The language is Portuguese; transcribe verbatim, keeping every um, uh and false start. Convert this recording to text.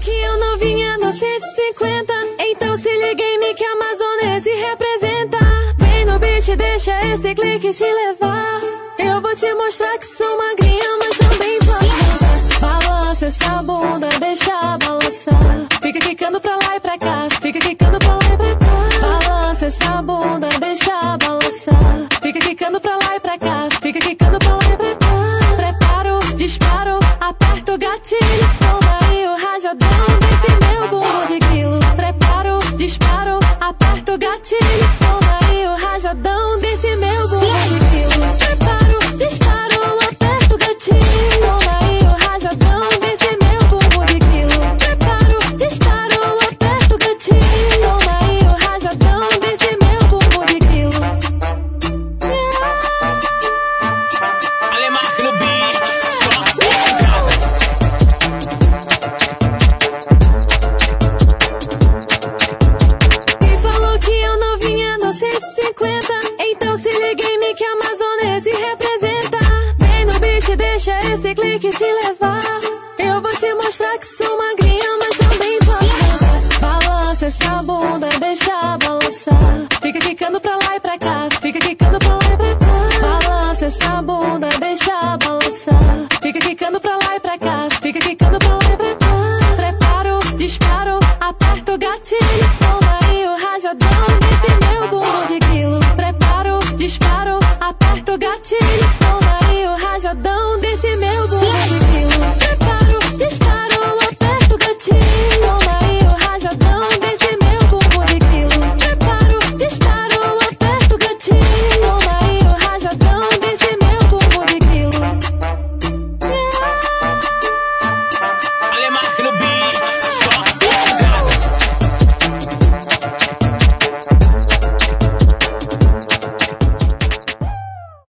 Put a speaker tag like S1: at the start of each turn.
S1: que eu não vinha no cento e cinquenta. Então se liguei-me que a Amazonese representa. Vem no beat, deixa esse clique te levar. Eu vou te mostrar que sou magrinha, mas também posso. Balança essa bunda, deixa balançar. Fica quicando pra lá e pra cá, fica quicando pra lá e pra cá. Balança essa bunda, deixa balançar. Fica quicando pra lá e pra cá, fica quicando pra lá e pra cá. Preparo, disparo, aperto o gatilho. Toma aí o rajadão desse meu bumbum de quilo. Preparo, disparo, aperto o gatilho. Toma aí o rajadão desse meu bumbum de quilo. Preparo, disparo, aperto o gatilho. Toma aí o rajadão desse meu bumbum de quilo. Preparo, disparo, aperto o gatilho. Toma aí o rajadão desse meu bumbum de quilo.
S2: Alemarque no beat, só
S1: Quem falou que eu não vinha no cento e cinquenta? Então se liguei-me que a Amazonese representa. Vem no beat, deixa esse clique te levar. Eu vou te mostrar que sou magrinha, mas também posso. Balança essa bunda, deixa balançar. Fica quicando pra lá e pra cá, fica quicando pra lá e pra cá. Balança essa bunda, deixa balançar. Fica quicando pra lá e pra cá, fica quicando pra lá e pra cá. Preparo, disparo, aperto o gatilho. Toma aí o rajadão desse meu bumbum de quilo. Preparo, disparo, aperto o gatilho. Toma aí o rajadão desse meu bumbum de quilo. Preparo, disparo, aperto o gatilho. Toma aí o rajadão desse meu bumbum de quilo. Preparo, disparo, aperto o gatilho. Toma aí o rajadão desse meu bumbum de quilo.
S2: Alemarque no beat, só